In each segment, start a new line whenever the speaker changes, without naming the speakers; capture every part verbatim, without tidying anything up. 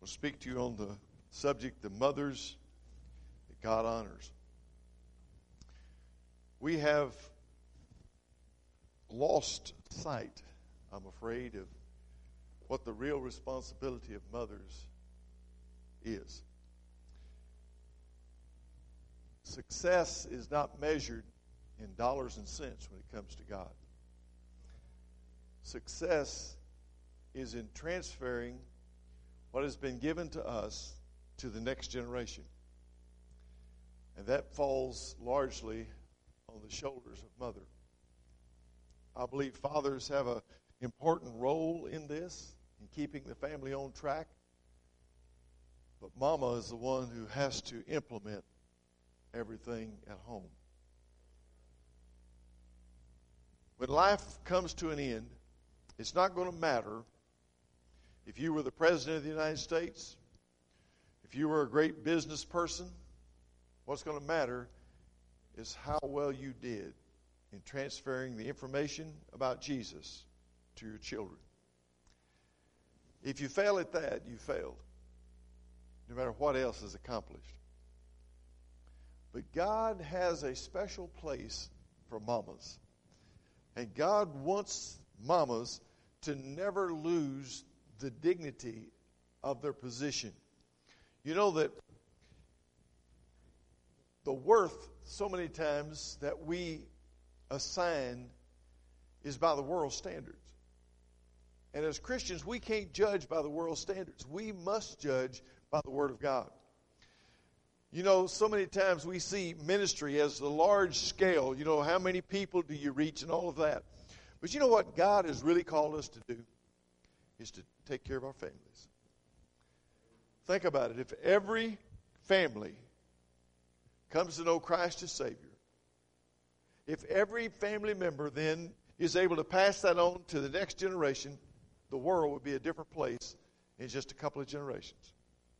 I'll speak to you on the subject, the mothers that God honors. We have lost sight, I'm afraid, of what the real responsibility of mothers is. Success is not measured in dollars and cents when it comes to God. Success is in transferring what has been given to us to the next generation. And that falls largely on the shoulders of mother. I believe fathers have an important role in this, in keeping the family on track. But mama is the one who has to implement everything at home. When life comes to an end, it's not going to matter if you were the President of the United States, if you were a great business person. What's going to matter is how well you did in transferring the information about Jesus to your children. If you fail at that, you failed, no matter what else is accomplished. But God has a special place for mamas. And God wants mamas to never lose the dignity of their position. You know that the worth, so many times, that we assign is by the world standards. And as Christians, we can't judge by the world standards. We must judge by the Word of God. You know, so many times we see ministry as the large scale. You know, how many people do you reach and all of that. But you know what God has really called us to do? Is to take care of our families. Think about it. If every family comes to know Christ as Savior, if every family member then is able to pass that on to the next generation, the world would be a different place in just a couple of generations.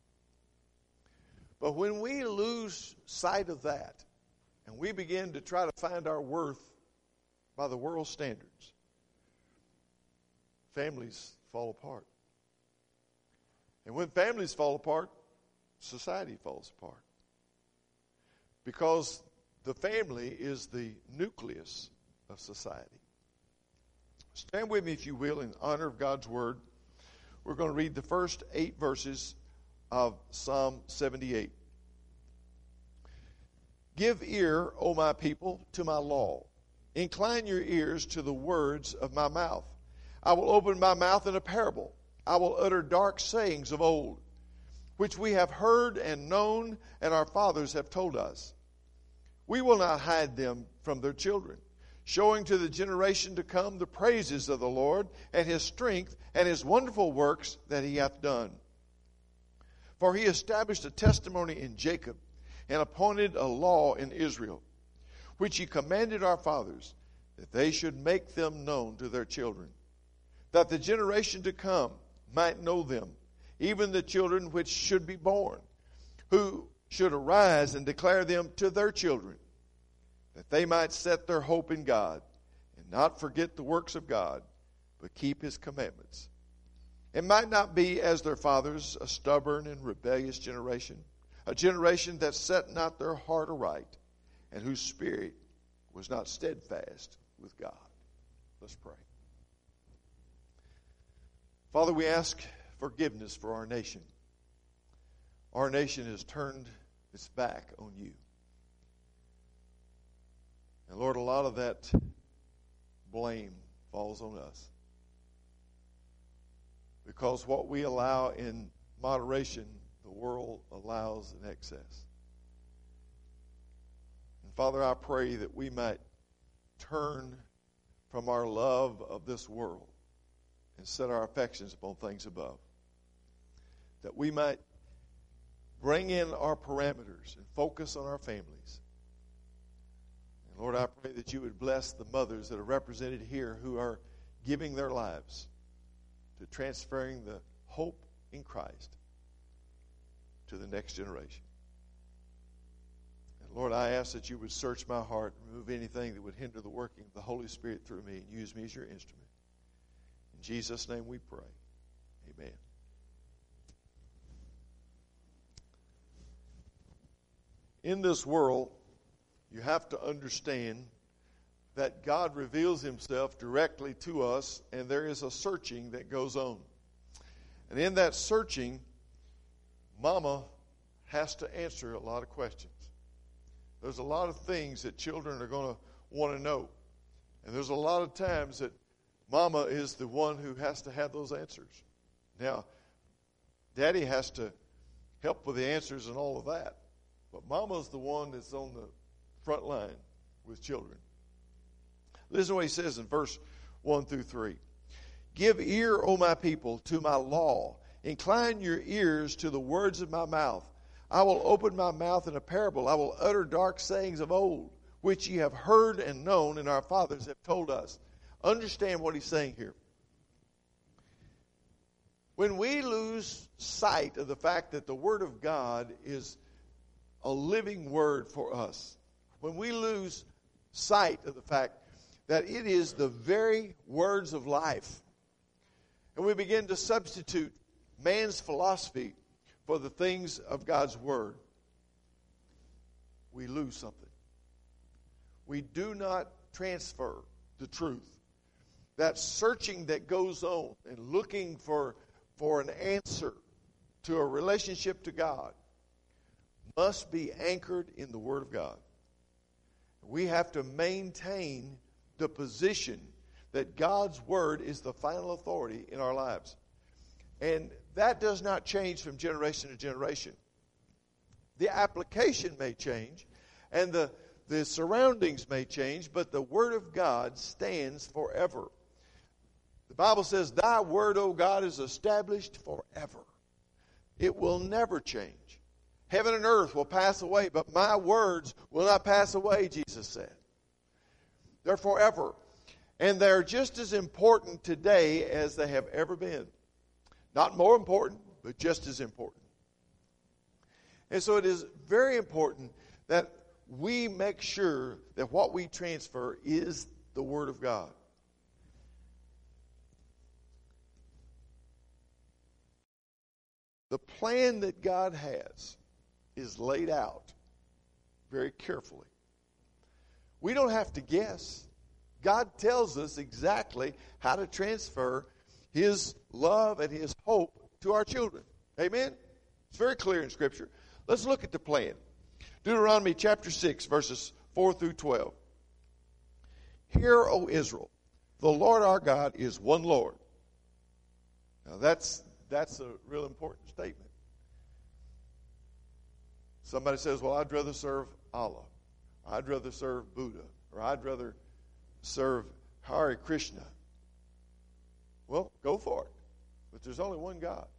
But when we lose sight of that, and we begin to try to find our worth by the world standards, families fall apart. And when families fall apart, society falls apart. Because the family is the nucleus of society. Stand with me, if you will, in honor of God's Word. We're going to read the first eight verses of Psalm seventy-eight. Give ear, O my people, to my law. Incline your ears to the words of my mouth. I will open my mouth in a parable. I will utter dark sayings of old, which we have heard and known, and our fathers have told us. We will not hide them from their children, showing to the generation to come the praises of the Lord, and his strength, and his wonderful works that he hath done. For he established a testimony in Jacob, and appointed a law in Israel, which he commanded our fathers, that they should make them known to their children, that the generation to come might know them, even the children which should be born, who should arise and declare them to their children, that they might set their hope in God, and not forget the works of God, but keep his commandments, and might not be as their fathers, a stubborn and rebellious generation, a generation that set not their heart aright, and whose spirit was not steadfast with God. Let's pray. Father, we ask forgiveness for our nation. Our nation has turned its back on you. And Lord, a lot of that blame falls on us. Because what we allow in moderation, the world allows in excess. And Father, I pray that we might turn from our love of this world and set our affections upon things above. That we might bring in our parameters and focus on our families. And Lord, I pray that you would bless the mothers that are represented here who are giving their lives to transferring the hope in Christ to the next generation. And Lord, I ask that you would search my heart and remove anything that would hinder the working of the Holy Spirit through me and use me as your instrument. In Jesus' name we pray. Amen. in this world, you have to understand that God reveals himself directly to us, and there is a searching that goes on. And in that searching, Mama has to answer a lot of questions. There's a lot of things that children are going to want to know. And there's a lot of times that Mama is the one who has to have those answers. Now, Daddy has to help with the answers and all of that. But Mama's the one that's on the front line with children. Listen to what he says in verse one through three. Give ear, O my people, to my law. Incline your ears to the words of my mouth. I will open my mouth in a parable. I will utter dark sayings of old, which ye have heard and known, and our fathers have told us. Understand what he's saying here. When we lose sight of the fact that the Word of God is a living Word for us, when we lose sight of the fact that it is the very words of life, and we begin to substitute man's philosophy for the things of God's Word, we lose something. We do not transfer the truth. That searching that goes on and looking for, for an answer to a relationship to God must be anchored in the Word of God. We have to maintain the position that God's Word is the final authority in our lives. And that does not change from generation to generation. The application may change, and the, the surroundings may change, but the Word of God stands forever. The Bible says, Thy Word, O God, is established forever. It will never change. Heaven and earth will pass away, but my words will not pass away, Jesus said. They're forever. And they're just as important today as they have ever been. Not more important, but just as important. And so it is very important that we make sure that what we transfer is the Word of God. The plan that God has is laid out very carefully. We don't have to guess. God tells us exactly how to transfer His love and His hope to our children. Amen? It's very clear in Scripture. Let's look at the plan. Deuteronomy chapter six, verses four through twelve. Hear, O Israel, the Lord our God is one Lord. Now that's that's a real important statement. Somebody says, well, I'd rather serve Allah. I'd rather serve Buddha. Or I'd rather serve Hare Krishna. Well, go for it. But there's only one God.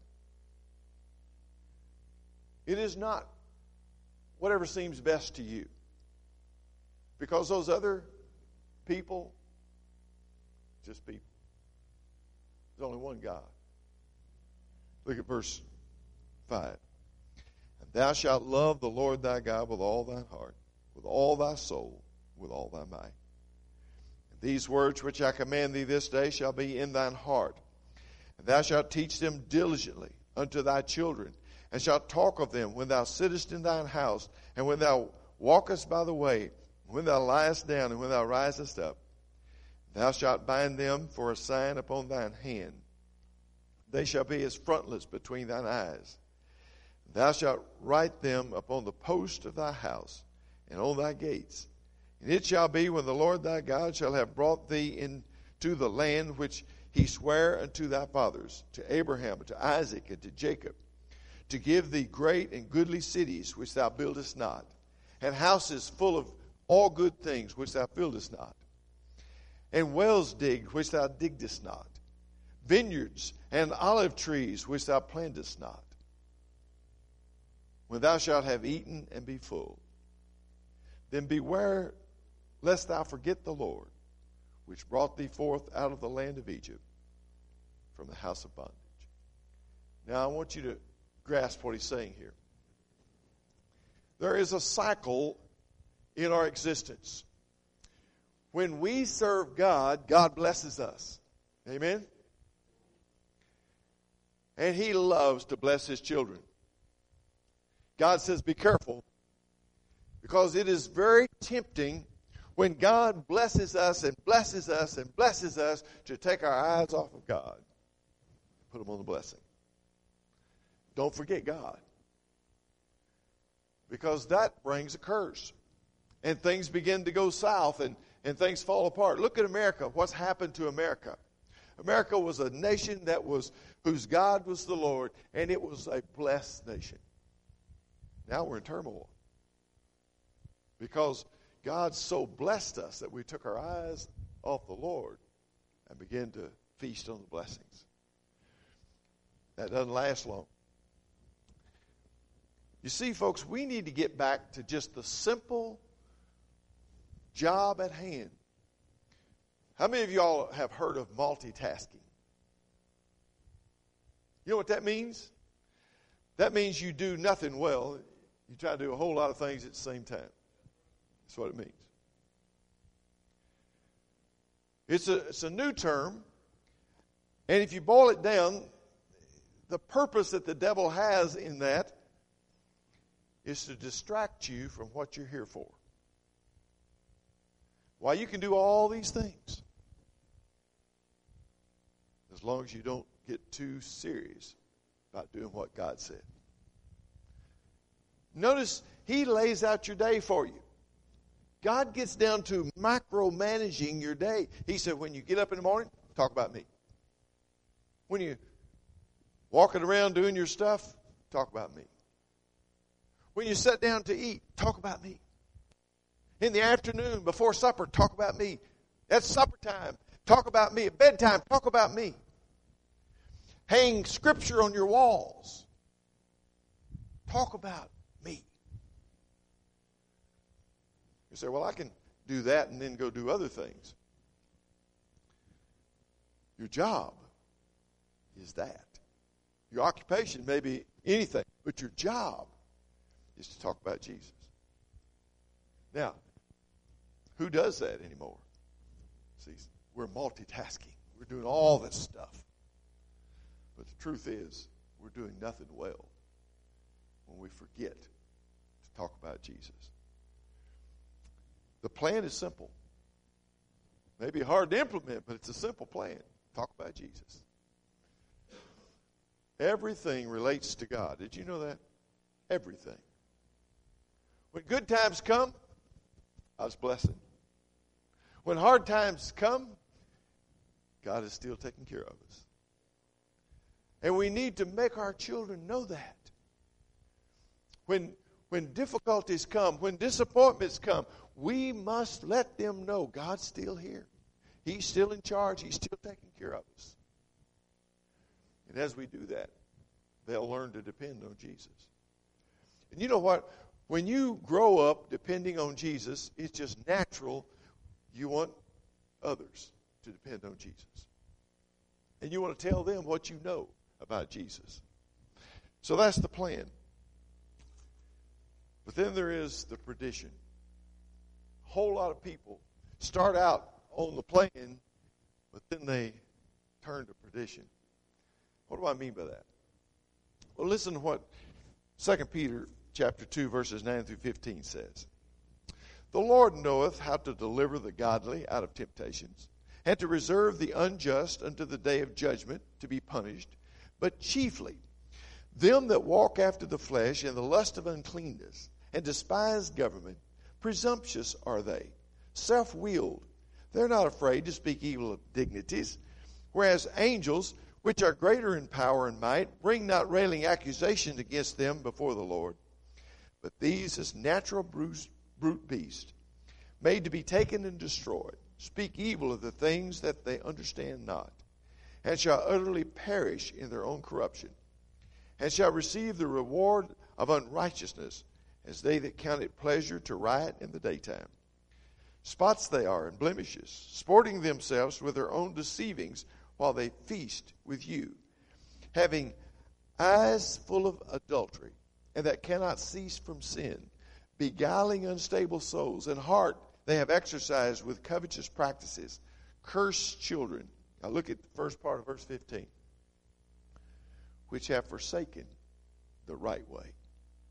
It is not whatever seems best to you. Because those other people, just people. There's only one God. Look at verse five. And thou shalt love the Lord thy God with all thine heart, with all thy soul, with all thy might. And these words which I command thee this day shall be in thine heart. And thou shalt teach them diligently unto thy children, and shalt talk of them when thou sittest in thine house, and when thou walkest by the way, when thou liest down, and when thou risest up. Thou shalt bind them for a sign upon thine hand. They shall be as frontlets between thine eyes. Thou shalt write them upon the post of thy house and on thy gates. And it shall be when the Lord thy God shall have brought thee into the land which he sware unto thy fathers, to Abraham, to Isaac, and to Jacob, to give thee great and goodly cities which thou buildest not, and houses full of all good things which thou fillest not, and wells digged which thou diggedest not, vineyards and olive trees which thou plantest not. When thou shalt have eaten and be full, then beware lest thou forget the Lord, which brought thee forth out of the land of Egypt, from the house of bondage. Now I want you to grasp what he's saying here. There is a cycle in our existence. When we serve God, God blesses us. Amen? And He loves to bless His children. God says, be careful. Because it is very tempting when God blesses us and blesses us and blesses us to take our eyes off of God. Put them on the blessing. Don't forget God. Because that brings a curse. And things begin to go south and, and things fall apart. Look at America. What's happened to America? America was a nation that was whose God was the Lord, and it was a blessed nation. Now we're in turmoil. Because God so blessed us that we took our eyes off the Lord and began to feast on the blessings. That doesn't last long. You see, folks, we need to get back to just the simple job at hand. How many of y'all have heard of multitasking? You know what that means? That means you do nothing well. You try to do a whole lot of things at the same time. That's what it means. It's a, it's a new term. And if you boil it down, the purpose that the devil has in that is to distract you from what you're here for. Why, you can do all these things as long as you don't get too serious about doing what God said. Notice he lays out your day for you. God gets down to micromanaging your day. He said, when you get up in the morning, talk about me. When you're walking around doing your stuff, talk about me. When you sit down to eat, talk about me. In the afternoon, before supper, talk about me. At supper time, talk about me. At bedtime, talk about me. Hang scripture on your walls. Talk about me. You say, well, I can do that and then go do other things. Your job is that. Your occupation may be anything, but your job is to talk about Jesus. Now, who does that anymore? See, we're multitasking. We're doing all this stuff. But the truth is, we're doing nothing well when we forget to talk about Jesus. The plan is simple. Maybe hard to implement, but it's a simple plan. Talk about Jesus. Everything relates to God. Did you know that? Everything. When good times come, God's blessing. When hard times come, God is still taking care of us. And we need to make our children know that. When, when difficulties come, when disappointments come, we must let them know God's still here. He's still in charge. He's still taking care of us. And as we do that, they'll learn to depend on Jesus. And you know what? When you grow up depending on Jesus, it's just natural you want others to depend on Jesus. And you want to tell them what you know about Jesus. So that's the plan. But then there is the perdition. A whole lot of people start out on the plan, but then they turn to perdition. What do I mean by that? Well, listen to what Second Peter chapter two, verses nine through fifteen says. The Lord knoweth how to deliver the godly out of temptations, and to reserve the unjust unto the day of judgment to be punished, but chiefly them that walk after the flesh in the lust of uncleanness, and despise government. Presumptuous are they, self-willed. They're not afraid to speak evil of dignities, whereas angels, which are greater in power and might, bring not railing accusations against them before the Lord. But these, as natural brute beasts, made to be taken and destroyed, speak evil of the things that they understand not, and shall utterly perish in their own corruption, and shall receive the reward of unrighteousness, as they that count it pleasure to riot in the daytime. Spots they are and blemishes, sporting themselves with their own deceivings, while they feast with you, having eyes full of adultery, and that cannot cease from sin, beguiling unstable souls, and heart they have exercised with covetous practices, cursed children. Now look at the first part of verse fifteen. Which have forsaken the right way,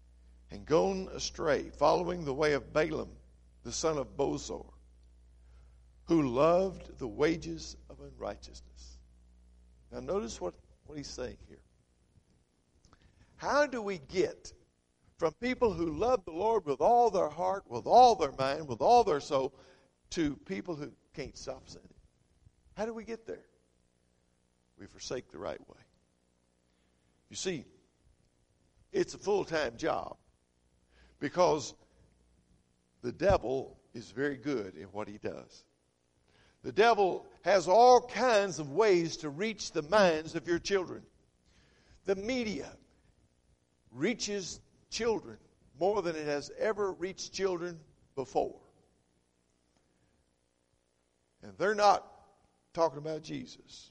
and gone astray, following the way of Balaam, the son of Bosor, who loved the wages of unrighteousness. Now notice what, what he's saying here. How do we get from people who love the Lord with all their heart, with all their mind, with all their soul, to people who can't stop sinning? How do we get there? We forsake the right way. You see, it's a full-time job because the devil is very good in what he does. The devil has all kinds of ways to reach the minds of your children. The media reaches children more than it has ever reached children before. And they're not talking about Jesus.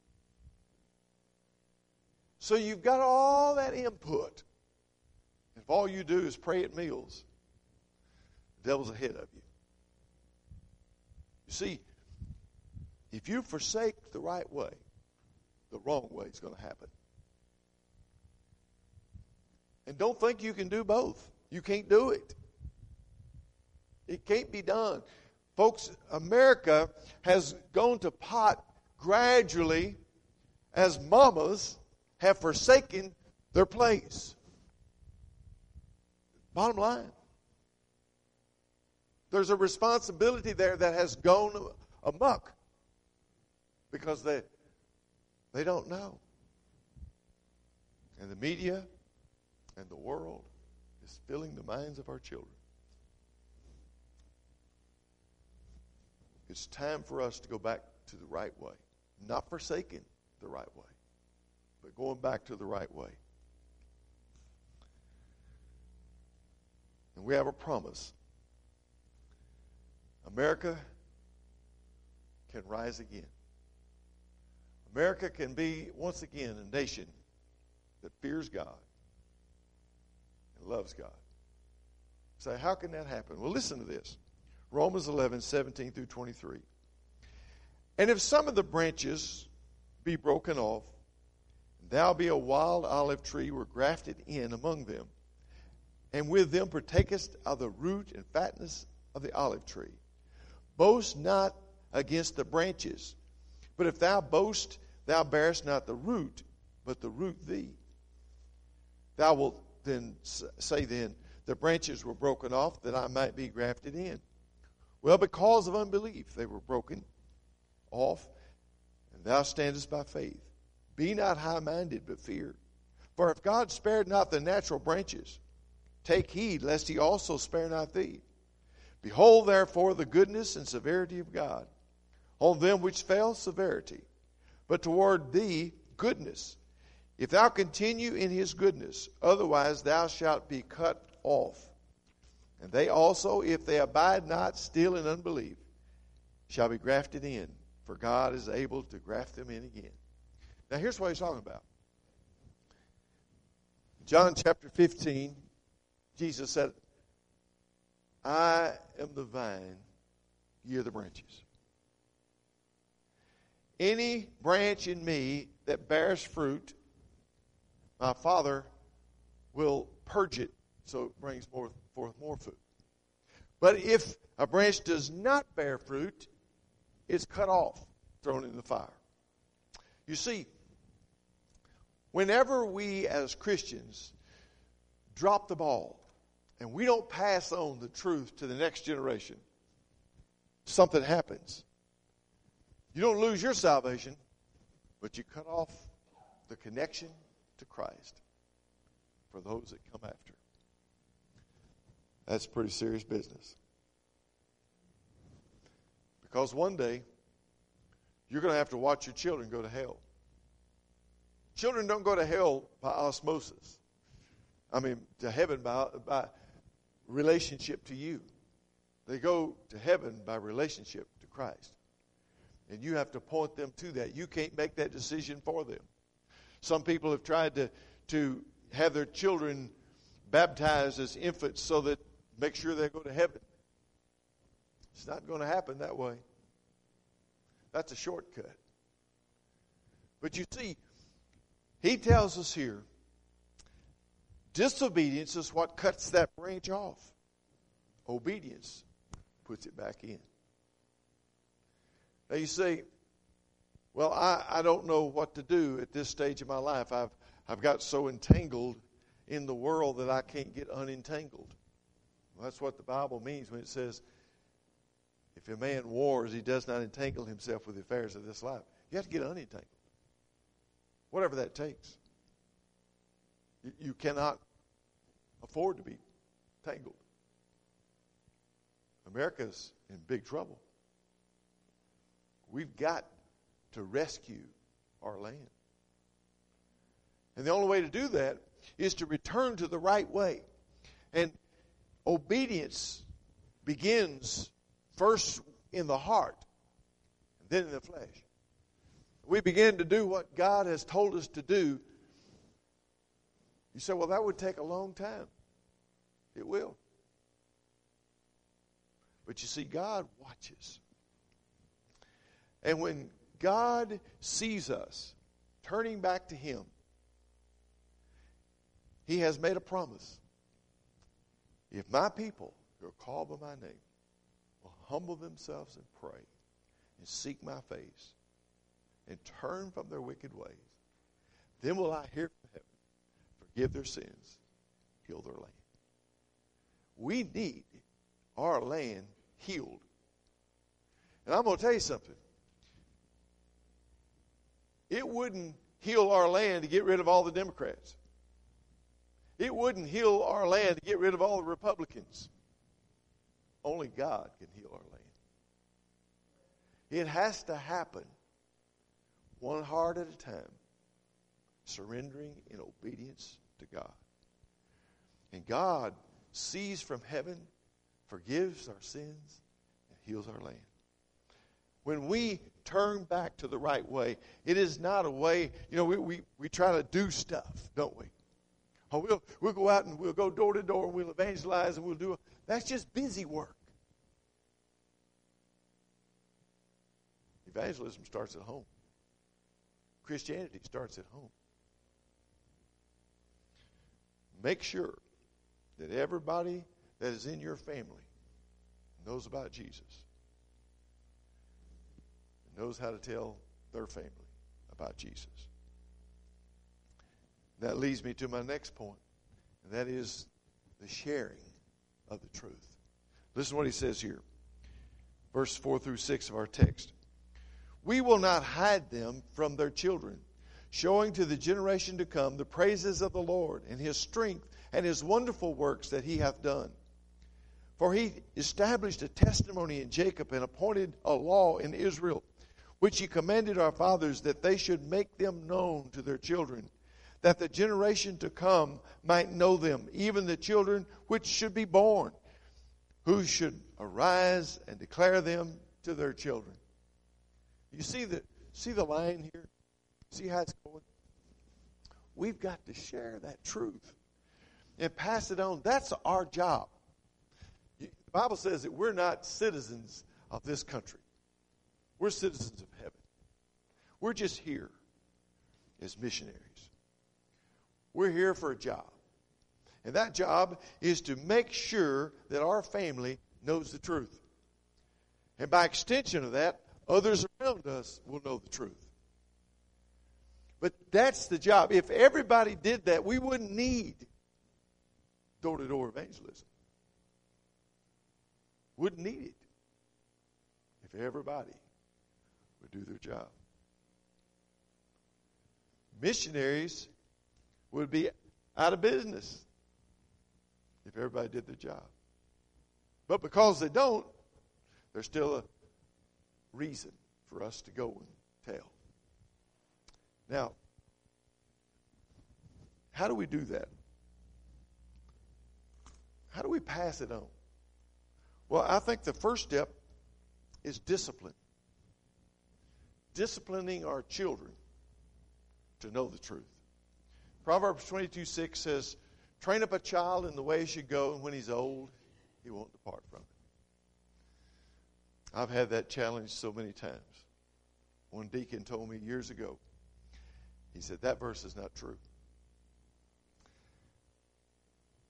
So you've got all that input. If all you do is pray at meals, the devil's ahead of you. You see, if you forsake the right way, the wrong way is going to happen. And don't think you can do both. You can't do it. It can't be done. Folks, America has gone to pot gradually as mamas have forsaken their place. Bottom line. There's a responsibility there that has gone amok because they, they don't know. And the media and the world is filling the minds of our children. It's time for us to go back to the right way. Not forsaking the right way, but going back to the right way. And we have a promise. America can rise again. America can be, once again, a nation that fears God and loves God. Say, how can that happen? Well, listen to this. Romans eleven, seventeen through twenty-three. And if some of the branches be broken off, and thou be a wild olive tree, were grafted in among them, and with them partakest of the root and fatness of the olive tree. Boast not against the branches, but if thou boast, thou bearest not the root, but the root thee. Thou wilt then say then, the branches were broken off, that I might be grafted in. Well, because of unbelief they were broken off, and thou standest by faith. Be not high-minded, but fear. For if God spared not the natural branches, take heed lest he also spare not thee. Behold, therefore, the goodness and severity of God. On them which fell, severity, but toward thee, goodness. If thou continue in his goodness, otherwise thou shalt be cut off. And they also, if they abide not still in unbelief, shall be grafted in, for God is able to graft them in again. Now here's what he's talking about. John chapter fifteen, Jesus said, I am the vine, ye are the branches. Any branch in me that bears fruit, my Father will purge it so it brings more, forth more fruit. But if a branch does not bear fruit, it's cut off, thrown in the fire. You see, whenever we as Christians drop the ball and we don't pass on the truth to the next generation, something happens. You don't lose your salvation, but you cut off the connection to Christ for those that come after. That's pretty serious business. Because one day, you're going to have to watch your children go to hell. Children don't go to hell by osmosis. I mean, to heaven by, by relationship to you. They go to heaven by relationship to Christ. And you have to point them to that. You can't make that decision for them. Some people have tried to, to have their children baptized as infants so that make sure they go to heaven. It's not going to happen that way. That's a shortcut. But you see, he tells us here Disobedience is what cuts that branch off. Obedience puts it back in. Now you say, well, I, I don't know what to do at this stage of my life. I've, I've got so entangled in the world that I can't get unentangled. Well, that's what the Bible means when it says, if a man wars, he does not entangle himself with the affairs of this life. You have to get unentangled. Whatever that takes. You, you cannot afford to be tangled. America's in big trouble. We've got to rescue our land. And the only way to do that is to return to the right way. And obedience begins first in the heart, and then in the flesh. We begin to do what God has told us to do. You say, well, that would take a long time. It will. But you see, God watches. And when God sees us turning back to Him, He has made a promise. If my people who are called by my name will humble themselves and pray and seek my face and turn from their wicked ways, then will I hear from heaven, forgive their sins, heal their land. We need our land healed. And I'm going to tell you something. It wouldn't heal our land to get rid of all the Democrats. It wouldn't heal our land to get rid of all the Republicans. Only God can heal our land. It has to happen one heart at a time, surrendering in obedience to God. And God sees from heaven, forgives our sins, and heals our land. When we turn back to the right way, it is not a way, you know, we, we, we try to do stuff, don't we? Oh, we'll, we'll go out and we'll go door to door and we'll evangelize and we'll do it. That's just busy work. Evangelism starts at home. Christianity starts at home. Make sure that everybody that is in your family knows about Jesus. Knows how to tell their family about Jesus. That leads me to my next point, and that is the sharing of the truth. Listen to what he says here. Verse four through six of our text. We will not hide them from their children, showing to the generation to come the praises of the Lord and His strength and His wonderful works that He hath done. For He established a testimony in Jacob and appointed a law in Israel, which He commanded our fathers that they should make them known to their children, that the generation to come might know them, even the children which should be born, who should arise and declare them to their children. You see the, see the line here? See how it's going? We've got to share that truth and pass it on. That's our job. The Bible says that we're not citizens of this country. We're citizens of heaven. We're just here as missionaries. We're here for a job. And that job is to make sure that our family knows the truth. And by extension of that, others around us will know the truth. But that's the job. If everybody did that, we wouldn't need door-to-door evangelism. Wouldn't need it if everybody would do their job. Missionaries would be out of business if everybody did their job. But because they don't, there's still a reason for us to go and tell. Now, how do we do that? How do we pass it on? Well, I think the first step is discipline. Disciplining our children to know the truth. Proverbs twenty-two six says, train up a child in the way he should go, and when he's old, he won't depart from it. I've had that challenge so many times. One deacon told me years ago, he said, that verse is not true.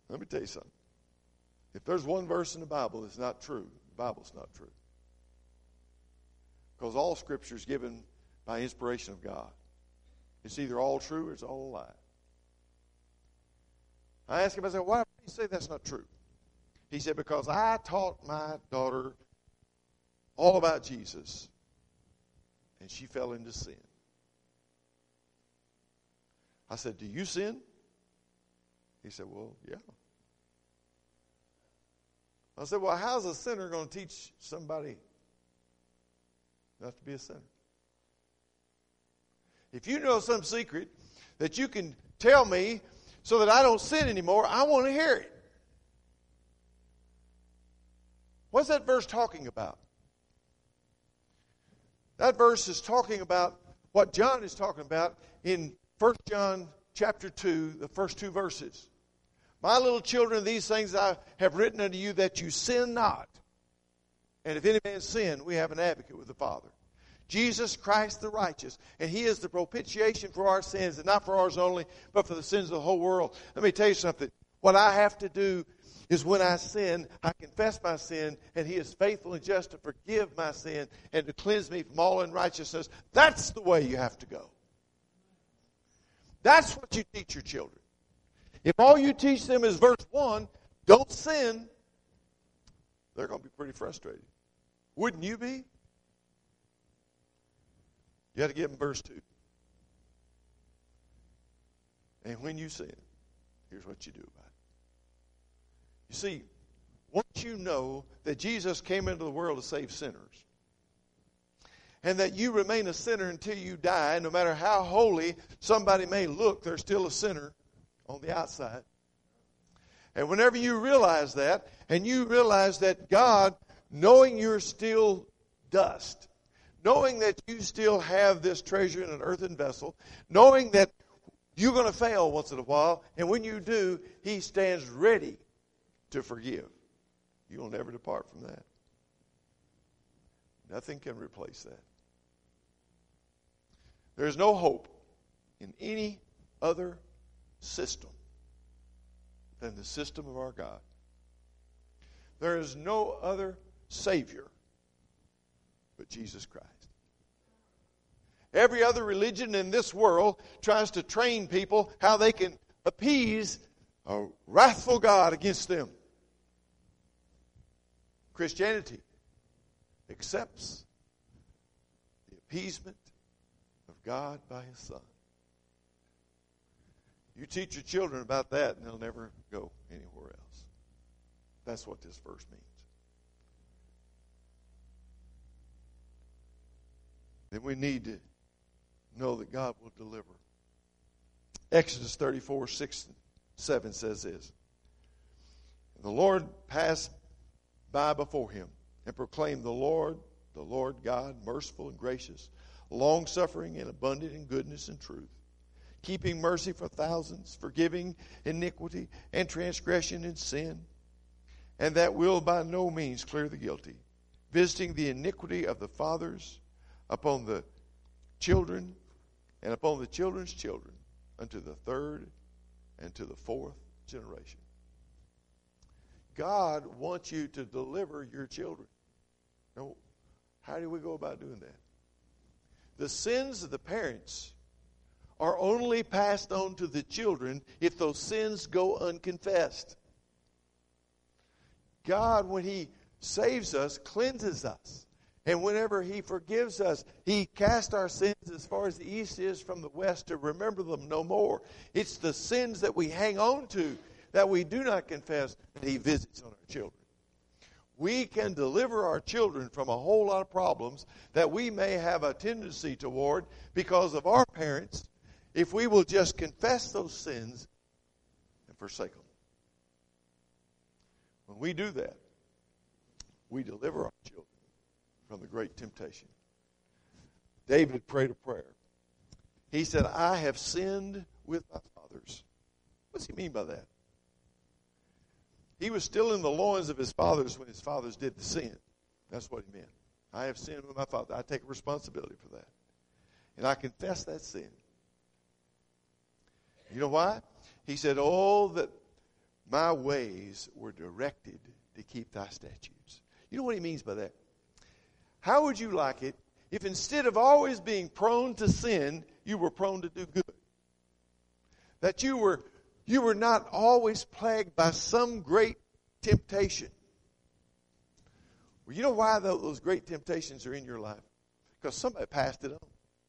Let me tell you something. If there's one verse in the Bible that's not true, the Bible's not true. Because all Scripture is given by inspiration of God. It's either all true or it's all a lie. I asked him, I said, why do you say that's not true? He said, because I taught my daughter all about Jesus, and she fell into sin. I said, do you sin? He said, well, yeah. I said, well, how's a sinner going to teach somebody not to be a sinner? If you know some secret that you can tell me so that I don't sin anymore, I want to hear it. What's that verse talking about? That verse is talking about what John is talking about in First John chapter two, the first two verses. My little children, these things I have written unto you that you sin not. And if any man sin, we have an advocate with the Father, Jesus Christ the righteous. And he is the propitiation for our sins, and not for ours only, but for the sins of the whole world. Let me tell you something. What I have to do is when I sin, I confess my sin, and he is faithful and just to forgive my sin and to cleanse me from all unrighteousness. That's the way you have to go. That's what you teach your children. If all you teach them is verse one, don't sin, they're going to be pretty frustrated. Wouldn't you be? You have to give them verse two. And when you sin, here's what you do about it. You see, once you know that Jesus came into the world to save sinners, and that you remain a sinner until you die, no matter how holy somebody may look, they're still a sinner on the outside. And whenever you realize that, and you realize that God, knowing you're still dust, knowing that you still have this treasure in an earthen vessel, knowing that you're going to fail once in a while, and when you do, he stands ready to forgive. You'll never depart from that. Nothing can replace that. There is no hope in any other system than the system of our God. There is no other Savior but Jesus Christ. Every other religion in this world tries to train people how they can appease a wrathful God against them. Christianity accepts the appeasement of God by His Son. You teach your children about that and they'll never go anywhere else. That's what this verse means. Then we need to know that God will deliver. Exodus thirty-four, six and seven says this. And the Lord passed by before him and proclaimed, the Lord, the Lord God, merciful and gracious, long-suffering and abundant in goodness and truth, keeping mercy for thousands, forgiving iniquity and transgression and sin, and that will by no means clear the guilty, visiting the iniquity of the fathers upon the children and upon the children's children unto the third and to the fourth generation. God wants you to deliver your children. Now, how do we go about doing that? The sins of the parents are only passed on to the children if those sins go unconfessed. God, when He saves us, cleanses us. And whenever He forgives us, He casts our sins as far as the east is from the west to remember them no more. It's the sins that we hang on to, that we do not confess, that He visits on our children. We can deliver our children from a whole lot of problems that we may have a tendency toward because of our parents, if we will just confess those sins and forsake them. When we do that, we deliver our children from the great temptation. David prayed a prayer. He said, I have sinned with my fathers. What does he mean by that? He was still in the loins of his fathers when his fathers did the sin. That's what he meant. I have sinned with my father. I take responsibility for that. And I confess that sin. You know why? He said, oh, that my ways were directed to keep thy statutes. You know what he means by that? How would you like it if instead of always being prone to sin, you were prone to do good? That you were you were not always plagued by some great temptation. Well, you know why those great temptations are in your life? Because somebody passed it on.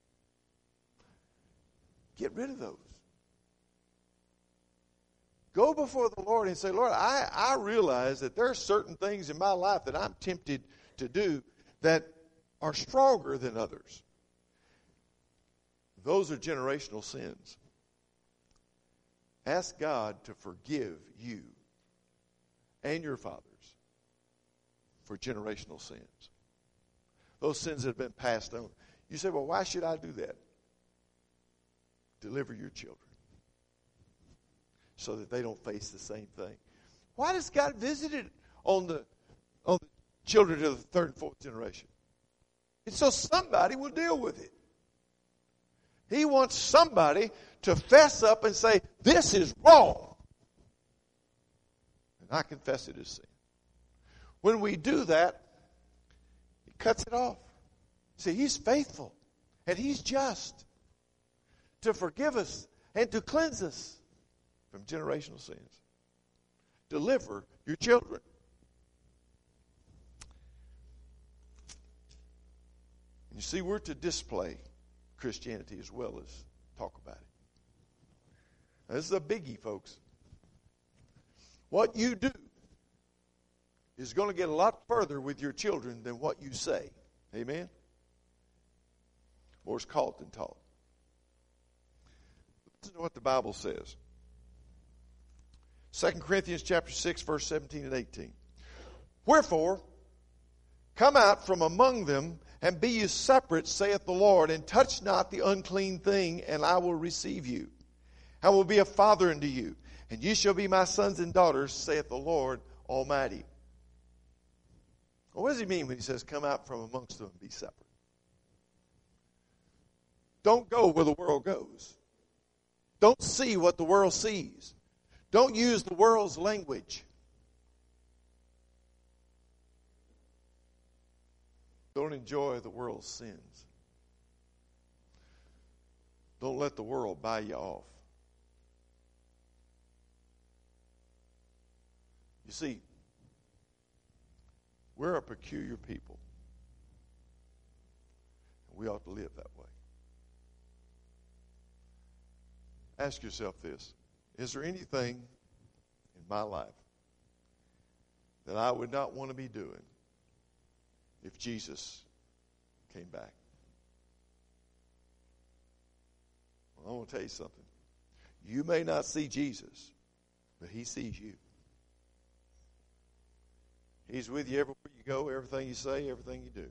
Get rid of those. Go before the Lord and say, Lord, I, I realize that there are certain things in my life that I'm tempted to do that are stronger than others. Those are generational sins. Ask God to forgive you and your fathers for generational sins. Those sins that have been passed on. You say, well, why should I do that? Deliver your children so that they don't face the same thing. Why does God visit it on the, on the children of the third and fourth generation? It's so somebody will deal with it. He wants somebody to fess up and say, this is wrong. And I confess it as sin. When we do that, he cuts it off. See, he's faithful and he's just to forgive us and to cleanse us from generational sins. Deliver your children. You see, we're to display Christianity as well as talk about it. Now, this is a biggie, folks. What you do is going to get a lot further with your children than what you say. Amen? More is caught than taught. Listen to what the Bible says. Second Corinthians chapter six, verse seventeen and eighteen. Wherefore, come out from among them, and be ye separate, saith the Lord, and touch not the unclean thing, and I will receive you. I will be a father unto you, and ye shall be my sons and daughters, saith the Lord Almighty. Well, what does he mean when he says, come out from amongst them and be separate? Don't go where the world goes. Don't see what the world sees. Don't use the world's language. Don't enjoy the world's sins. Don't let the world buy you off. You see, we're a peculiar people. We ought to live that way. Ask yourself this. Is there anything in my life that I would not want to be doing if Jesus came back? Well, I want to tell you something. You may not see Jesus, but he sees you. He's with you everywhere you go, everything you say, everything you do.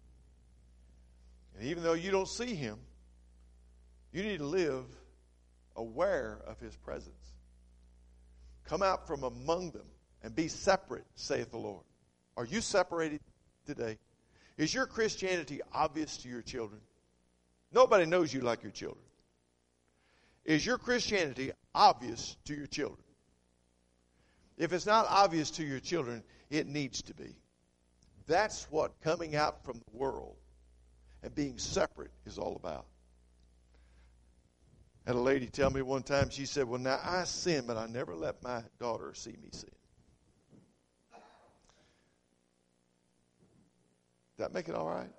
And even though you don't see him, you need to live aware of his presence. Come out from among them and be separate, saith the Lord. Are you separated today? Is your Christianity obvious to your children? Nobody knows you like your children. Is your Christianity obvious to your children? If it's not obvious to your children, it needs to be. That's what coming out from the world and being separate is all about. I had a lady tell me one time, she said, well, now I sin, but I never let my daughter see me sin. Does that make it all right?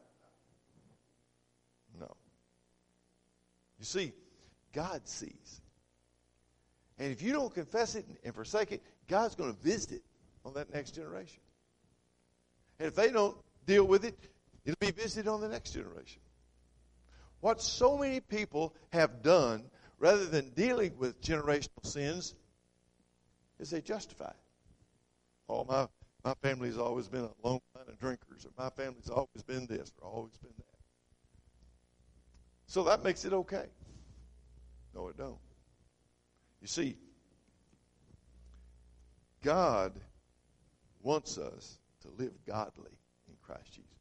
No. You see, God sees. And if you don't confess it and forsake it, God's going to visit it on that next generation. And if they don't deal with it, it'll be visited on the next generation. What so many people have done, rather than dealing with generational sins, is they justify it. Oh, my, my family's always been a long line of drinkers, or my family's always been this, or always been that. So that makes it okay. No, it don't. You see, God wants us to live godly in Christ Jesus.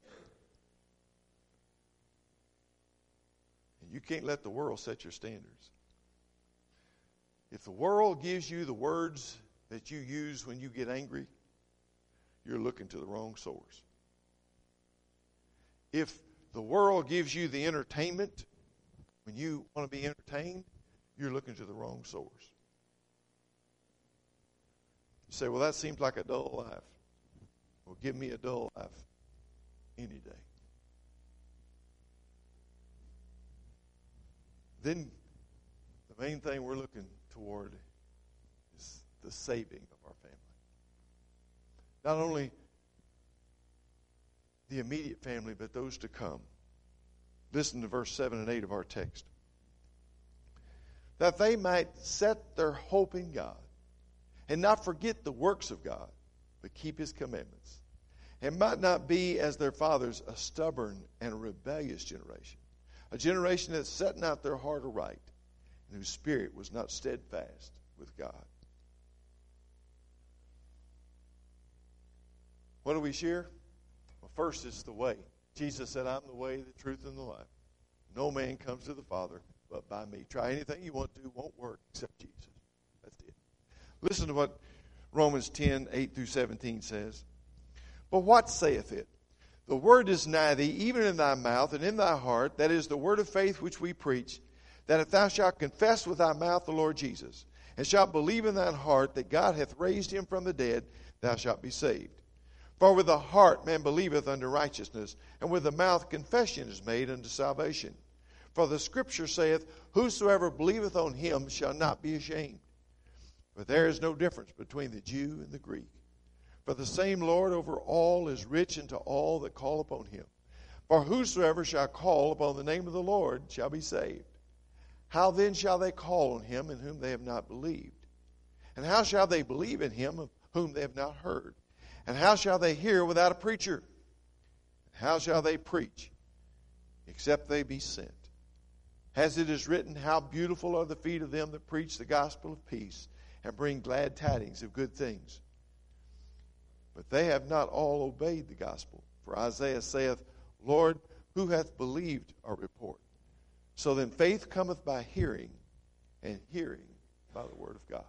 And you can't let the world set your standards. If the world gives you the words that you use when you get angry, you're looking to the wrong source. If the world gives you the entertainment, when you want to be entertained, you're looking to the wrong source. You say, well, that seems like a dull life. Well, give me a dull life any day. Then the main thing we're looking toward is the saving of our family. Not only the immediate family, but those to come. Listen to verse seven and eight of our text. That they might set their hope in God and not forget the works of God, but keep his commandments, and might not be as their fathers, a stubborn and a rebellious generation, a generation that set not their heart aright, and whose spirit was not steadfast with God. What do we share? Well, first, it's the way. Jesus said, I'm the way, the truth, and the life. No man comes to the Father but by me. Try anything you want to, won't work except Jesus. That's it. Listen to what Romans ten, eight through seventeen says. But what saith it? The word is nigh thee, even in thy mouth and in thy heart. That is the word of faith which we preach, that if thou shalt confess with thy mouth the Lord Jesus, and shalt believe in thine heart that God hath raised him from the dead, thou shalt be saved. For with the heart man believeth unto righteousness, and with the mouth confession is made unto salvation. For the Scripture saith, whosoever believeth on him shall not be ashamed. But there is no difference between the Jew and the Greek. For the same Lord over all is rich unto all that call upon him. For whosoever shall call upon the name of the Lord shall be saved. How then shall they call on him in whom they have not believed? And how shall they believe in him of whom they have not heard? And how shall they hear without a preacher? How shall they preach except they be sent? As it is written, how beautiful are the feet of them that preach the gospel of peace and bring glad tidings of good things. But they have not all obeyed the gospel. For Isaiah saith, Lord, who hath believed our report? So then faith cometh by hearing, and hearing by the word of God.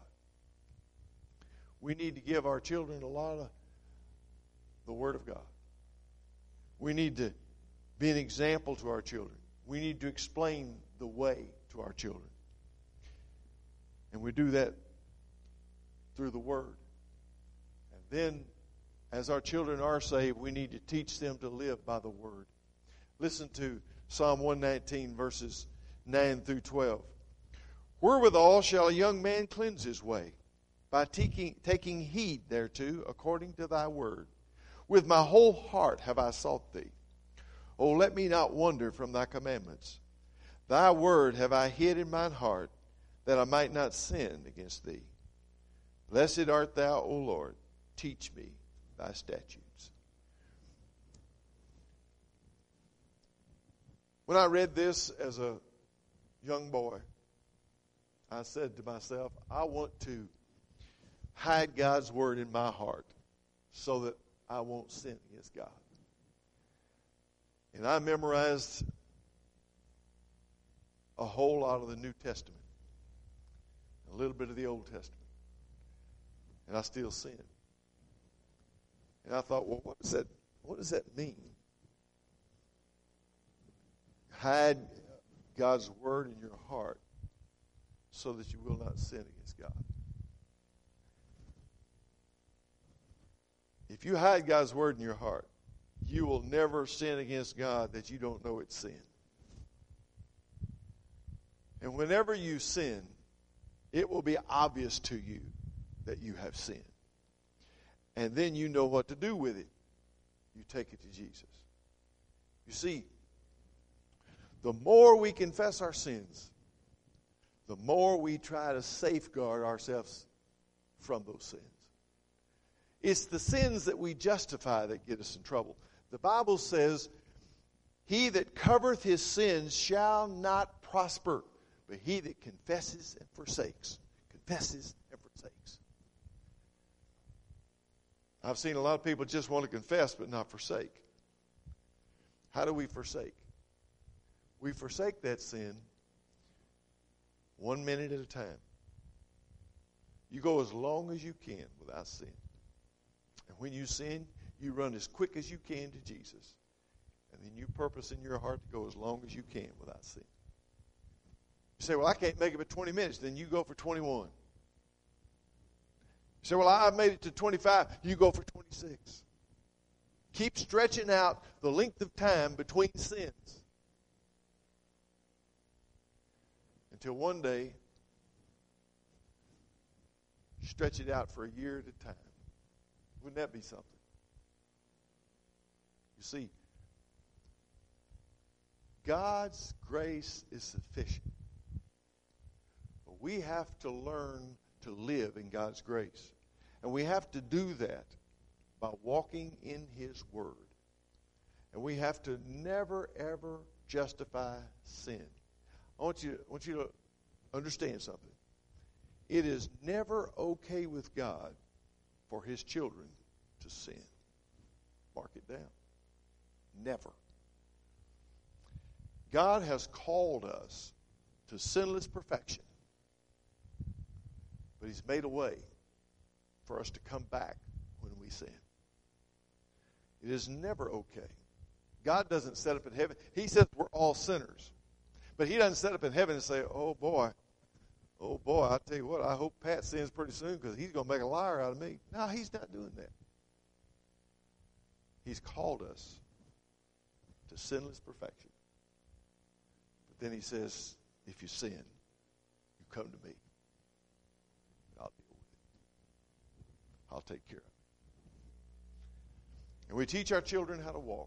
We need to give our children a lot of the word of God. We need to be an example to our children. We need to explain the way to our children. And we do that through the word. And then, as our children are saved, we need to teach them to live by the word. Listen to Psalm one nineteen, verses nine through twelve. Wherewithal shall a young man cleanse his way? By taking, taking heed thereto, according to thy word. With my whole heart have I sought thee. O let me not wander from thy commandments. Thy word have I hid in mine heart, that I might not sin against thee. Blessed art thou, O Lord. Teach me thy statutes. When I read this as a young boy, I said to myself, I want to hide God's word in my heart so that I won't sin against God. And I memorized a whole lot of the New Testament, a little bit of the Old Testament, and I still sin. And I thought, well, what does that, what does that mean? Hide God's word in your heart so that you will not sin against God. If you hide God's word in your heart, you will never sin against God that you don't know it's sin. And whenever you sin, it will be obvious to you that you have sinned. And then you know what to do with it. You take it to Jesus. You see, the more we confess our sins, the more we try to safeguard ourselves from those sins. It's the sins that we justify that get us in trouble. The Bible says, he that covereth his sins shall not prosper, but he that confesses and forsakes. Confesses and forsakes. I've seen a lot of people just want to confess but not forsake. How do we forsake? We forsake that sin one minute at a time. You go as long as you can without sin. And when you sin, you run as quick as you can to Jesus. And then you purpose in your heart to go as long as you can without sin. You say, well, I can't make it but twenty minutes. Then you go for twenty-one. You say, well, I've made it to twenty-five. You go for twenty-six. Keep stretching out the length of time between sins. Until one day, you stretch it out for a year at a time. Wouldn't that be something? You see, God's grace is sufficient. But we have to learn to live in God's grace. And we have to do that by walking in His Word. And we have to never, ever justify sin. I want you, I want you to understand something. It is never okay with God for His children to sin. Mark it down. Never. God has called us to sinless perfection. But He's made a way for us to come back when we sin. It is never okay. God doesn't set up in heaven. He says we're all sinners. But He doesn't set up in heaven and say, oh boy, oh boy, I tell you what, I hope Pat sins pretty soon because he's going to make a liar out of me. No, He's not doing that. He's called us to sinless perfection. But then He says, if you sin, you come to me. I'll deal with it. I'll take care of it. And we teach our children how to walk.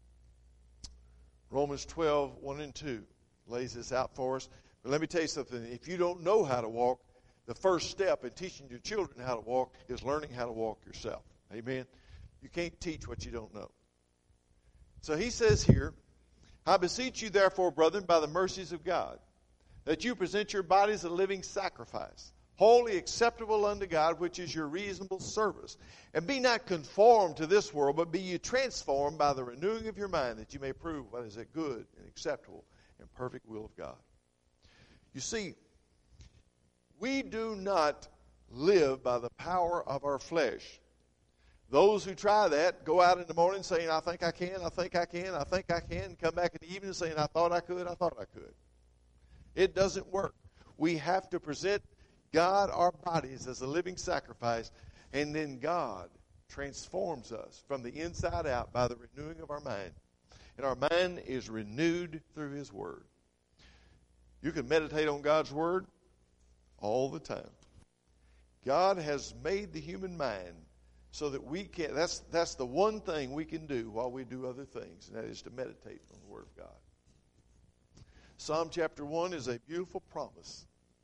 Romans twelve, one and two lays this out for us. But let me tell you something. If you don't know how to walk, the first step in teaching your children how to walk is learning how to walk yourself. Amen? You can't teach what you don't know. So he says here, I beseech you therefore, brethren, by the mercies of God, that you present your bodies a living sacrifice, wholly acceptable unto God, which is your reasonable service. And be not conformed to this world, but be ye transformed by the renewing of your mind, that you may prove what is a good and acceptable and perfect will of God. You see, we do not live by the power of our flesh. Those who try that go out in the morning saying, I think I can, I think I can, I think I can, come back in the evening saying, I thought I could, I thought I could. It doesn't work. We have to present God, our bodies, as a living sacrifice, and then God transforms us from the inside out by the renewing of our mind. And our mind is renewed through His Word. You can meditate on God's Word all the time. God has made the human mind so that we can, that's, that's the one thing we can do while we do other things, and that is to meditate on the Word of God. Psalm chapter one is a beautiful promise.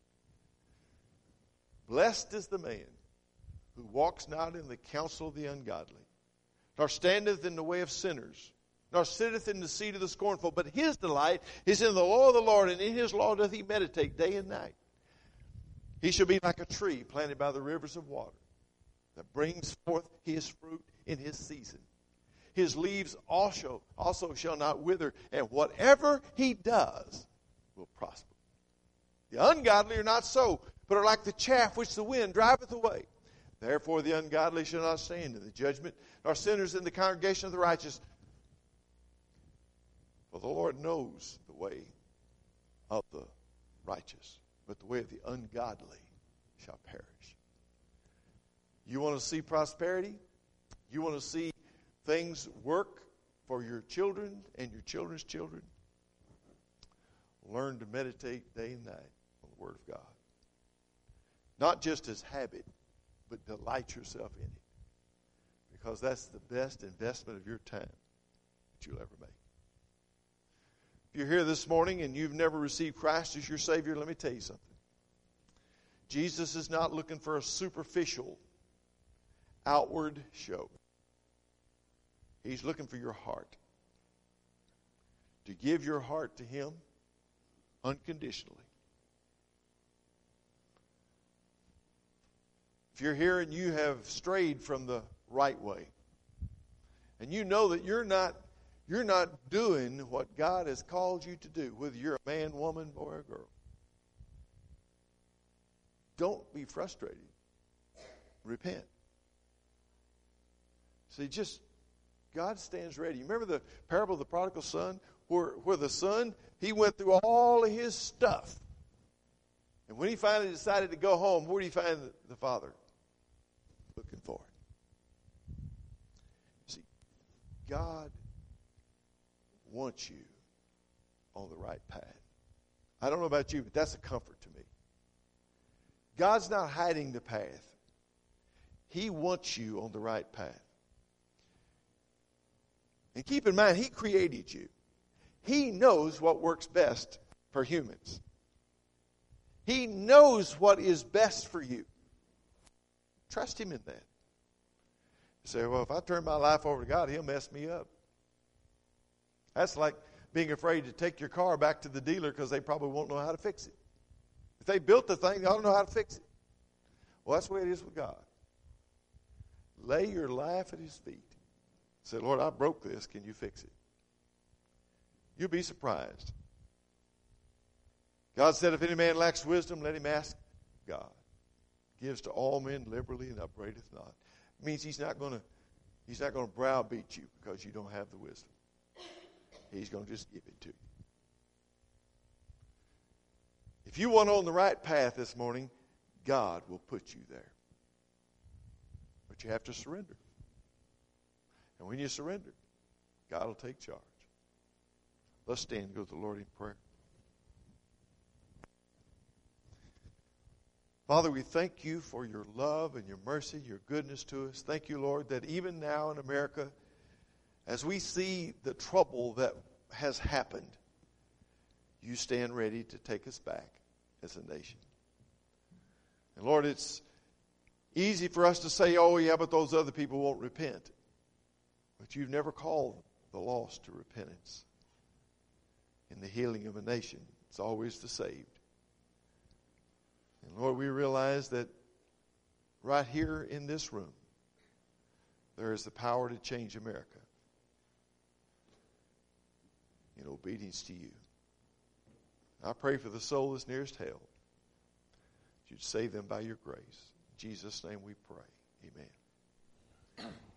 Blessed is the man who walks not in the counsel of the ungodly, nor standeth in the way of sinners, nor sitteth in the seat of the scornful, but his delight is in the law of the Lord, and in His law doth he meditate day and night. He shall be like a tree planted by the rivers of water, that brings forth his fruit in his season. His leaves also, also shall not wither, and whatever he does will prosper. The ungodly are not so, but are like the chaff which the wind driveth away. Therefore the ungodly shall not stand in the judgment, nor sinners in the congregation of the righteous. For the Lord knows the way of the righteous, but the way of the ungodly shall perish. You want to see prosperity? You want to see things work for your children and your children's children? Learn to meditate day and night on the Word of God. Not just as habit, but delight yourself in it. Because that's the best investment of your time that you'll ever make. If you're here this morning and you've never received Christ as your Savior, let me tell you something. Jesus is not looking for a superficial, outward show. He's looking for your heart. To give your heart to Him unconditionally. If you're here and you have strayed from the right way, and you know that you're not you're not doing what God has called you to do, whether you're a man, woman, boy, or girl, don't be frustrated. repent. See, just God stands ready. You remember the parable of the prodigal son, where, where the son, he went through all of his stuff. And when he finally decided to go home, where did he find the, the father? Looking for it. See, God wants you on the right path. I don't know about you, but that's a comfort to me. God's not hiding the path. He wants you on the right path. And keep in mind, He created you. He knows what works best for humans. He knows what is best for you. Trust Him in that. You say, well, if I turn my life over to God, He'll mess me up. That's like being afraid to take your car back to the dealer because they probably won't know how to fix it. If they built the thing, they don't know how to fix it. Well, that's the way it is with God. Lay your life at His feet. Say, Lord, I broke this. Can you fix it? You'll be surprised. God said, if any man lacks wisdom, let him ask God. Gives to all men liberally and upbraideth not. It means He's not going to He's not going to browbeat you because you don't have the wisdom. He's going to just give it to you. If you want on the right path this morning, God will put you there. But you have to surrender. And when you surrender, God will take charge. Let's stand and go to the Lord in prayer. Father, we thank You for Your love and Your mercy, Your goodness to us. Thank You, Lord, that even now in America, as we see the trouble that has happened, You stand ready to take us back as a nation. And Lord, it's easy for us to say, oh yeah, but those other people won't repent. But You've never called the lost to repentance. In the healing of a nation, it's always the saved. And Lord, we realize that right here in this room, there is the power to change America in obedience to You. I pray for the soul that's nearest hell. You'd save them by Your grace. In Jesus' name we pray. Amen.